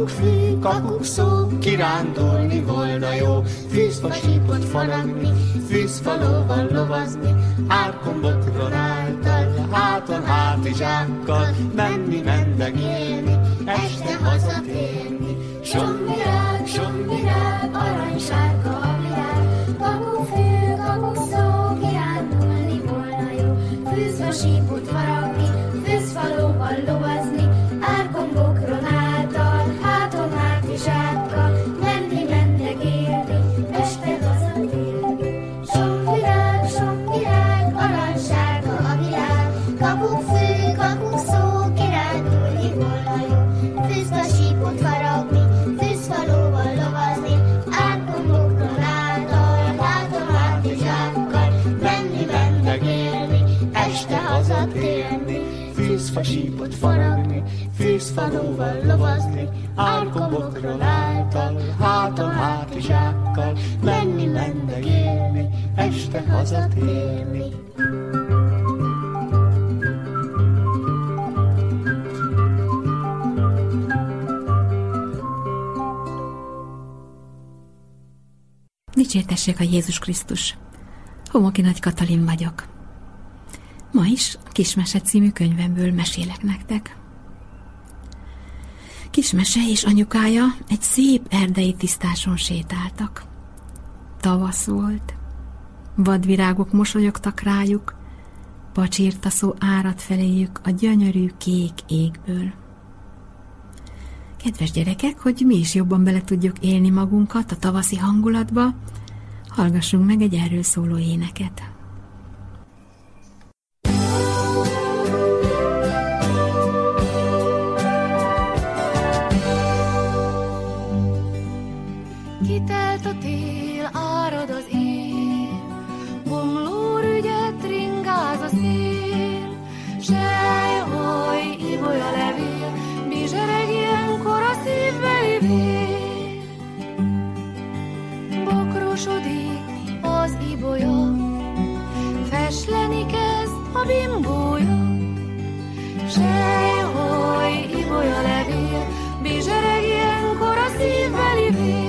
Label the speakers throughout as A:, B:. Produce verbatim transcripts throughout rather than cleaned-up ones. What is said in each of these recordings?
A: Kakukkfű, kakukszó, kirándulni volna jó. Fűzfa sípot faragni, fűzfalóval lovazni, árkombokron által, háton hátizsákkal, menni, mendegélni, este hazatérni. Somvirág, somvirág, aranysárga a virág, kakukkfű, kakukszó, kirándulni volna jó. Fűzfa sípot faragni, fűzfalóval lovazni, árkombokron által, háton hátizsákkal, menni, mendegélni, este hazatérni. Somvirág, somvirág, aranysárga a virág, kakukkfű, kakukszó, kirándulni volna jó. Fűzfa sípot faragni, fűzfalóval lovazni, árkombokron által, háton hátizsákkal, menni, mendegélni, este hazatérni. Fűzfa sípot faragni, fűzfalóval lovazni, árkombokron által, háton hátizsákkal, menni, mendegélni, este hazatérni.
B: Dicsértessék a Jézus Krisztus! Homoki Nagy Katalin vagyok. Ma is Kismese című könyvemből mesélek nektek. Kismese és anyukája egy szép erdei tisztáson sétáltak. Tavasz volt, vadvirágok mosolyogtak rájuk, pacsirtaszó árad feléjük a gyönyörű kék égből. Kedves gyerekek, hogy mi is jobban bele tudjuk élni magunkat a tavaszi hangulatba, hallgassunk meg egy erről szóló éneket.
C: Kitelt a tél, árad az él, bomlórügyet ringáz a szél, sejhaj, ibolya levél, bizsereg ilyenkor a szívbeli vér. Bokrosodik az ibolya, fesleni kezd a bimbója, sejhaj, ibolya levél, bizsereg ilyenkor a szívbeli vér.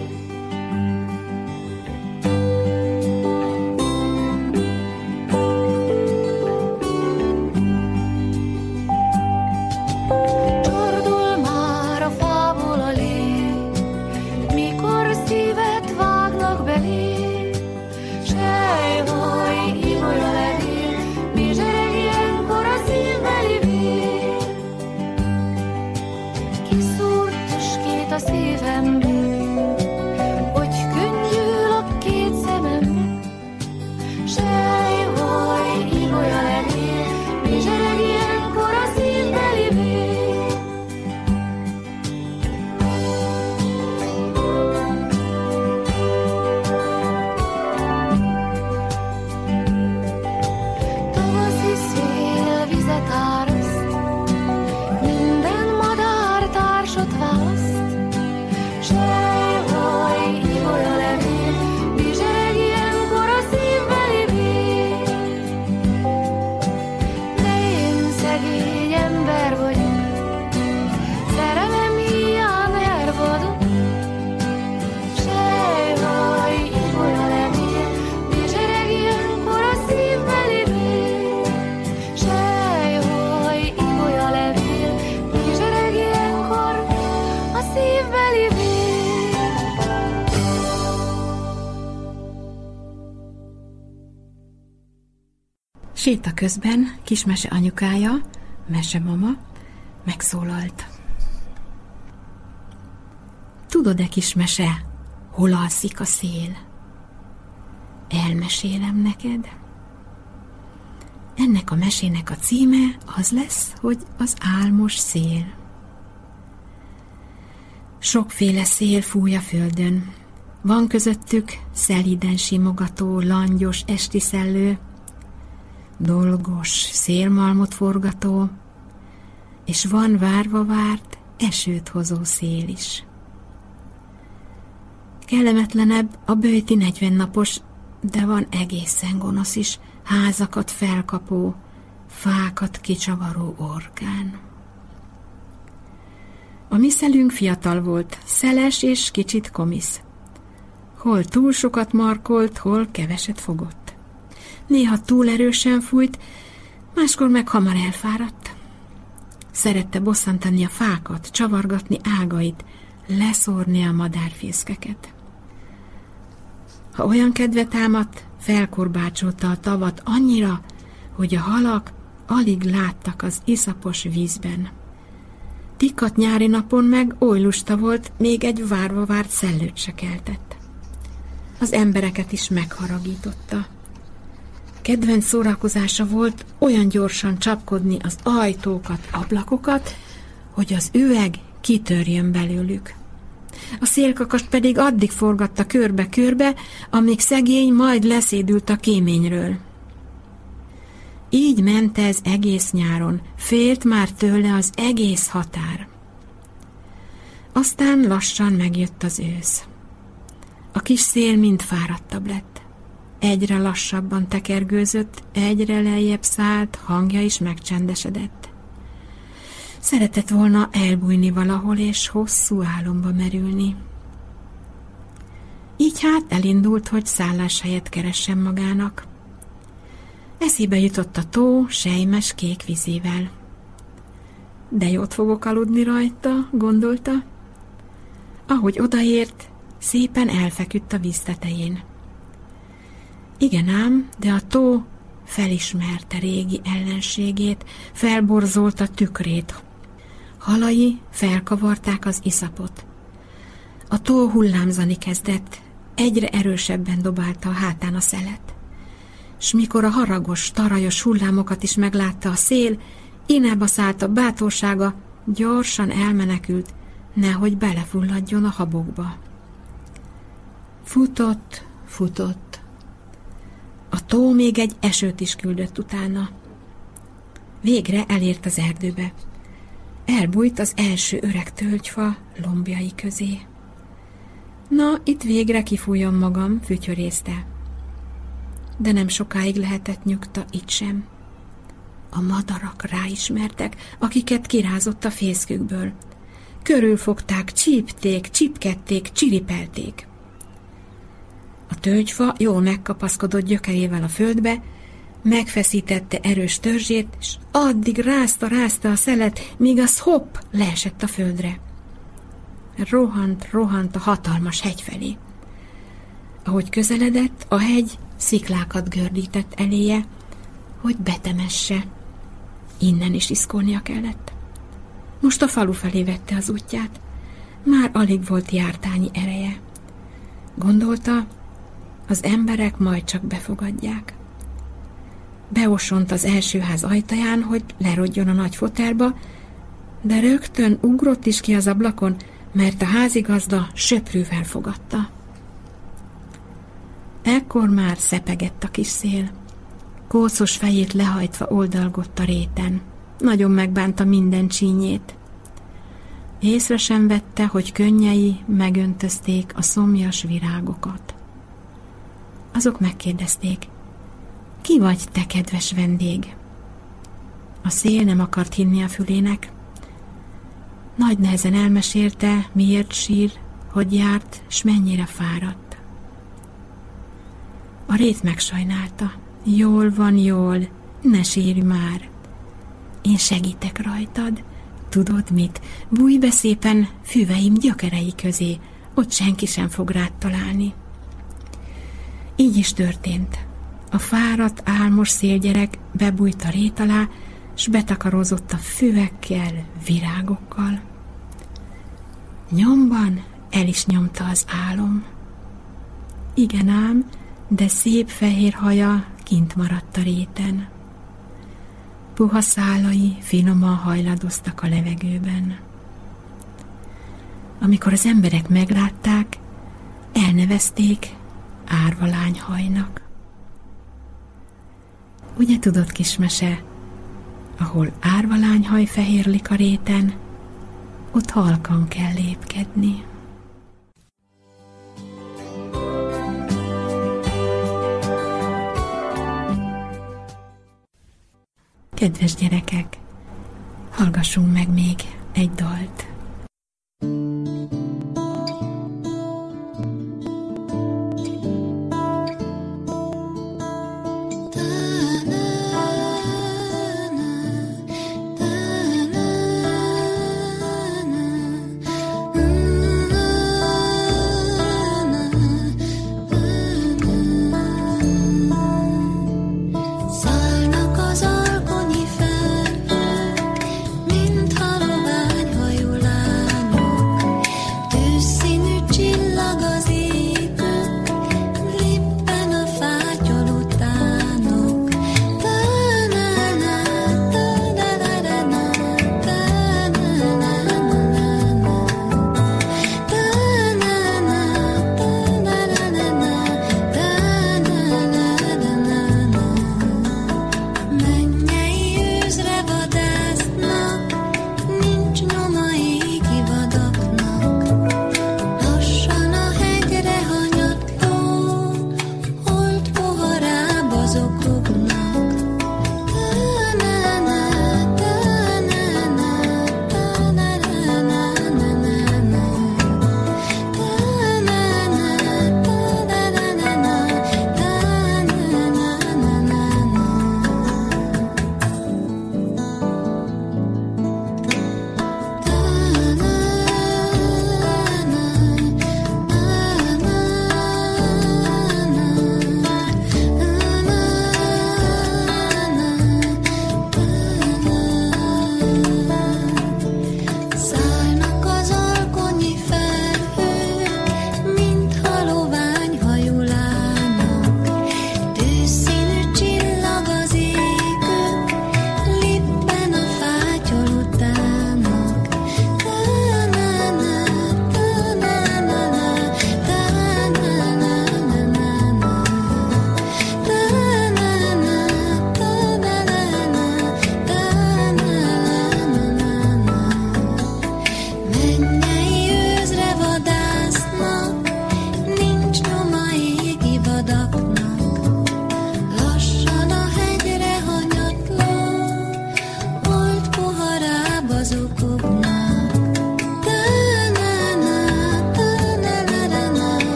B: Séta közben Kismese anyukája, mesemama, megszólalt. Tudod-e, Kismese, hol alszik a szél? Elmesélem neked. Ennek a mesének a címe az lesz, hogy az álmos szél. Sokféle szél fúj a földön. Van közöttük szelíden simogató, langyos esti szellő, dolgos, szélmalmot forgató, és van várva várt, esőt hozó szél is. Kellemetlenebb a böjti negyvennapos, de van egészen gonosz is, házakat felkapó, fákat kicsavaró orkán. A mi szelünk fiatal volt, szeles és kicsit komisz. Hol túl sokat markolt, hol keveset fogott. Néha túl erősen fújt, máskor meg hamar elfáradt. Szerette bosszantani a fákat, csavargatni ágait, leszórni a madárfészkeket. Ha olyan kedve támadt, felkorbácsolta a tavat annyira, hogy a halak alig láttak az iszapos vízben. Tikkat nyári napon meg oly lusta volt, még egy várva várt szellőt se keltett. Az embereket is megharagította. Kedvenc szórakozása volt olyan gyorsan csapkodni az ajtókat, ablakokat, hogy az üveg kitörjön belőlük. A szélkakast pedig addig forgatta körbe-körbe, amíg szegény majd leszédült a kéményről. Így ment ez egész nyáron, félt már tőle az egész határ. Aztán lassan megjött az ősz. A kis szél mind fáradtabb lett. Egyre lassabban tekergőzött, egyre lejjebb szállt, hangja is megcsendesedett. Szeretett volna elbújni valahol, és hosszú álomba merülni. Így hát elindult, hogy szálláshelyet keressen magának. Eszébe jutott a tó selymes kék vízével. De jót fogok aludni rajta, gondolta. Ahogy odaért, szépen elfeküdt a víz tetején. Igen ám, de a tó felismerte régi ellenségét, felborzolta tükrét. Halai felkavarták az iszapot. A tó hullámzani kezdett, egyre erősebben dobálta a hátán a szelet. S mikor a haragos, tarajos hullámokat is meglátta a szél, inába szállt a bátorsága, gyorsan elmenekült, nehogy belefulladjon a habokba. Futott, futott. A tó még egy esőt is küldött utána. Végre elért az erdőbe. Elbújt az első öreg tölgyfa lombjai közé. Na, itt végre kifújom magam, fütyörészte. De nem sokáig lehetett nyugta itt sem. A madarak ráismertek, akiket kirázott a fészkükből. Körülfogták, csípték, csipkedték, csiripelték. A tölgyfa jól megkapaszkodott gyökerével a földbe, megfeszítette erős törzsét, és addig rázta-rázta a szelet, míg az hopp leesett a földre. Rohant, rohant a hatalmas hegy felé. Ahogy közeledett, a hegy sziklákat gördített eléje, hogy betemesse. Innen is iszkolnia kellett. Most a falu felé vette az útját. Már alig volt jártányi ereje. Gondolta, az emberek majd csak befogadják. Beosont az első ház ajtaján, hogy lerodjon a nagy fotelba, de rögtön ugrott is ki az ablakon, mert a házigazda söprűvel fogadta. Ekkor már szepegett a kis szél. Kószos fejét lehajtva oldalgott a réten. Nagyon megbánta minden csínyét. Észre sem vette, hogy könnyei megöntözték a szomjas virágokat. Azok megkérdezték, ki vagy te, kedves vendég? A szél nem akart hinni a fülének. Nagy nehezen elmesélte, miért sír, hogy járt, s mennyire fáradt. A rét megsajnálta. Jól van, jól, ne sírj már. Én segítek rajtad. Tudod mit? Bújj be szépen füveim gyökerei közé, ott senki sem fog rád találni. Így is történt. A fáradt, álmos szélgyerek bebújt a rét alá, s betakarózott a füvekkel, virágokkal. Nyomban el is nyomta az álom. Igen ám, de szép fehér haja kint maradt a réten. Puha szálai finoman hajladoztak a levegőben. Amikor az emberek meglátták, elnevezték árvalányhajnak. Ugye tudod, kis mese, ahol árvalányhaj fehérlik a réten, ott halkan kell lépkedni. Kedves gyerekek, hallgassunk meg még egy dalt.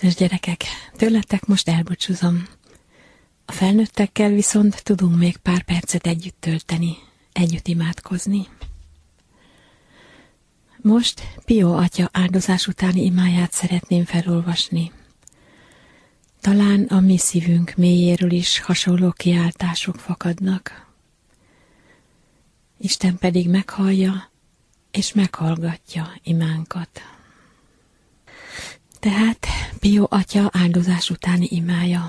B: Kedves gyerekek, tőletek most elbúcsúzom. A felnőttekkel viszont tudunk még pár percet együtt tölteni, együtt imádkozni. Most Pio atya áldozás utáni imáját szeretném felolvasni. Talán a mi szívünk mélyéről is hasonló kiáltások fakadnak. Isten pedig meghallja és meghallgatja imánkat. Tehát Pio atya áldozás utáni imája.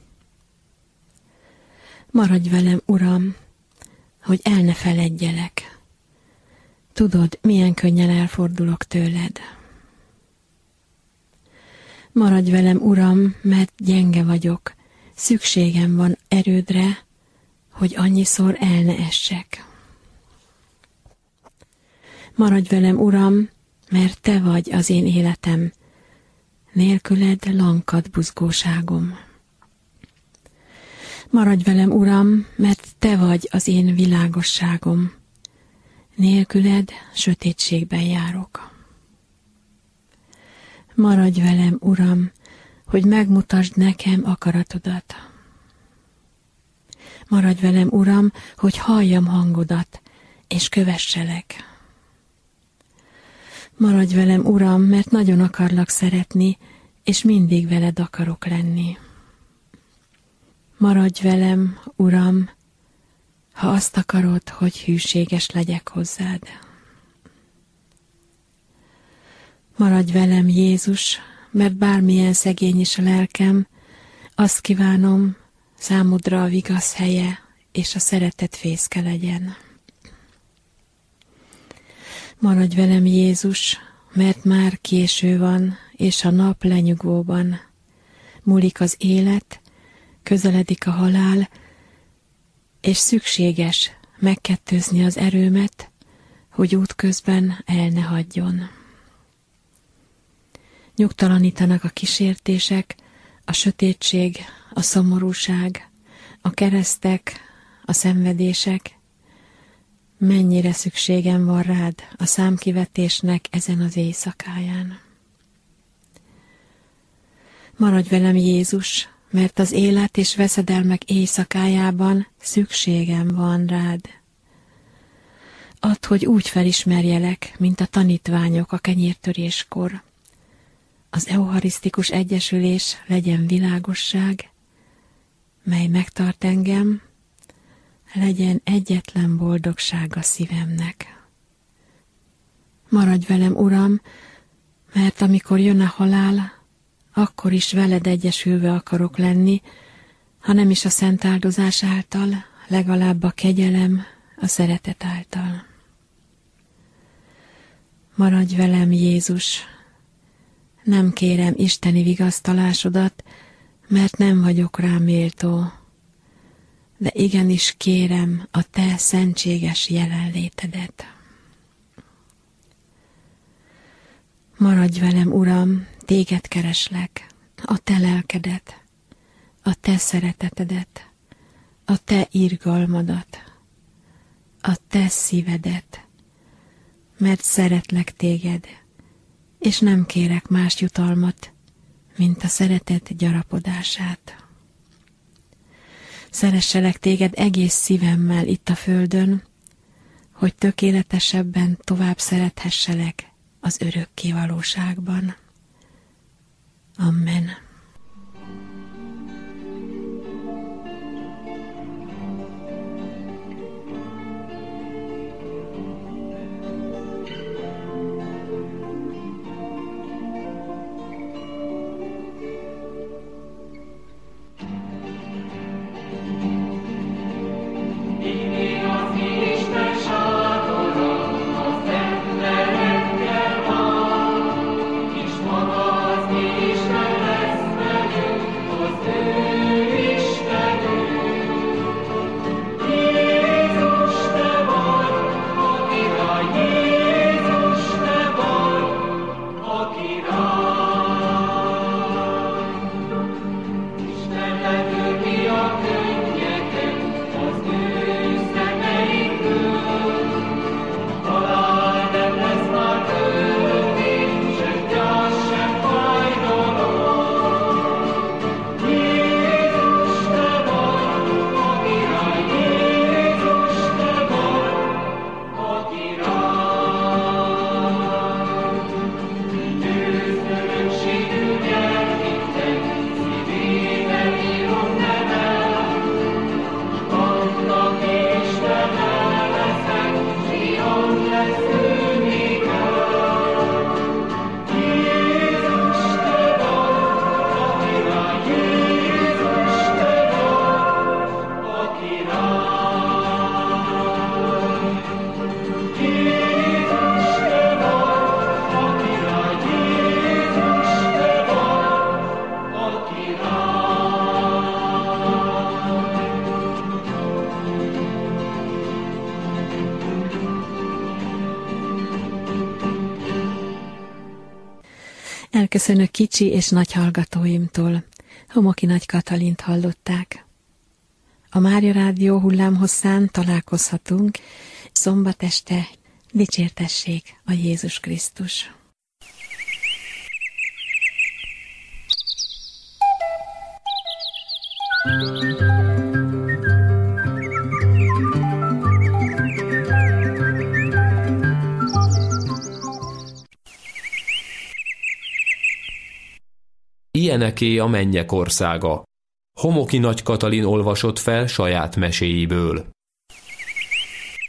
B: Maradj velem, Uram, hogy el ne feledjelek. Tudod, milyen könnyen elfordulok tőled. Maradj velem, Uram, mert gyenge vagyok, szükségem van erődre, hogy annyiszor el ne essek. Maradj velem, Uram, mert Te vagy az én életem, nélküled lankad buzgóságom. Maradj velem, Uram, mert Te vagy az én világosságom, nélküled sötétségben járok. Maradj velem, Uram, hogy megmutasd nekem akaratodat. Maradj velem, Uram, hogy halljam hangodat, és kövesselek. Maradj velem, Uram, mert nagyon akarlak szeretni, és mindig veled akarok lenni. Maradj velem, Uram, ha azt akarod, hogy hűséges legyek hozzád. Maradj velem, Jézus, mert bármilyen szegény is a lelkem, azt kívánom, számodra a vigasz helye és a szeretet fészke legyen. Maradj velem, Jézus, mert már késő van, és a nap lenyugvóban. Múlik az élet, közeledik a halál, és szükséges megkettőzni az erőmet, hogy útközben el ne hagyjon. Nyugtalanítanak a kísértések, a sötétség, a szomorúság, a keresztek, a szenvedések. Mennyire szükségem van rád a számkivetésnek ezen az éjszakáján. Maradj velem, Jézus, mert az élet és veszedelmek éjszakájában szükségem van rád. Add, hogy úgy felismerjelek, mint a tanítványok a kenyértöréskor. Az eucharisztikus egyesülés legyen világosság, mely megtart engem, legyen egyetlen boldogság a szívemnek. Maradj velem, Uram, mert amikor jön a halál, akkor is veled egyesülve akarok lenni, ha nem is a szent áldozás által, legalább a kegyelem, a szeretet által. Maradj velem, Jézus, nem kérem isteni vigasztalásodat, mert nem vagyok rá méltó, de igenis kérem a te szentséges jelenlétedet. Maradj velem, Uram, téged kereslek, a te lelkedet, a te szeretetedet, a te irgalmadat, a te szívedet, mert szeretlek téged, és nem kérek más jutalmat, mint a szeretet gyarapodását. Szeresselek téged egész szívemmel itt a földön, hogy tökéletesebben tovább szerethesselek az örökké valóságban. Amen.
C: Isten lesz
B: Elköszönök kicsi és nagy hallgatóimtól. Homoki Nagy Katalint hallották. A Mária Rádió hullámhosszán találkozhatunk szombat este. Dicsértessék a Jézus Krisztus!
D: Ilyeneké a mennyek országa. Homoki Nagy Katalin olvasott fel saját meséiből.